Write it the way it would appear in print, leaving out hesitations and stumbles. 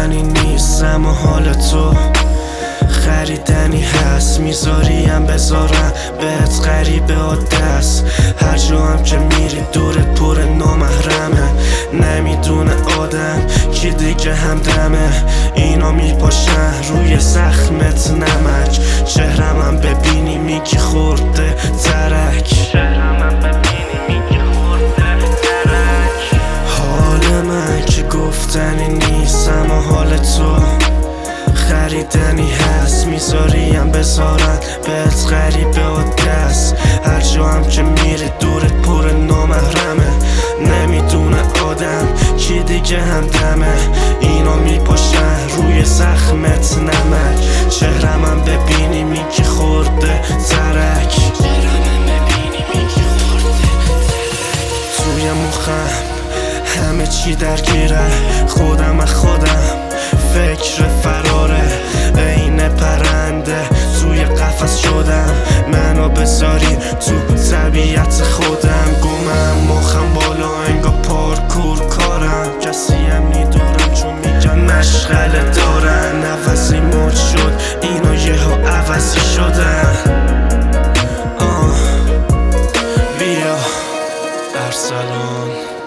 گفتنی نیستم و حال تو خریدنی هست، میذاریم بذارم بهت غریبه و دست. هر جا هم که میری دورت پر نامحرمه، نمیدونه آدم کی دیگه همدمه. اینا میپاشن روی زخمت نمک، چهرم هم ببینی میگی خورده ترک. حال من که گفتنی نیستم و حال تو خریدنی هست، میذاریم بذارن بهت غریبه و دست. هر جا هم که میری دورت پر نامحرمه، نمیدونه آدم کی دیگه همدمه. اینا میپاشن روی زخمت نمک، چهرم هم ببینی میگی خورده ترک. توی مخم همه چی درگیره، خودم فکر فراره، عین پرنده توی قفس شدم. منو بذاری تو طبیعت خودم، گمم مخم بالا انگار پارکور کارم. کسی هم میدارم چون میگن مشغله دارن، عوضی مد شد اینا یهو عوضی شدن. بیا ارسلان.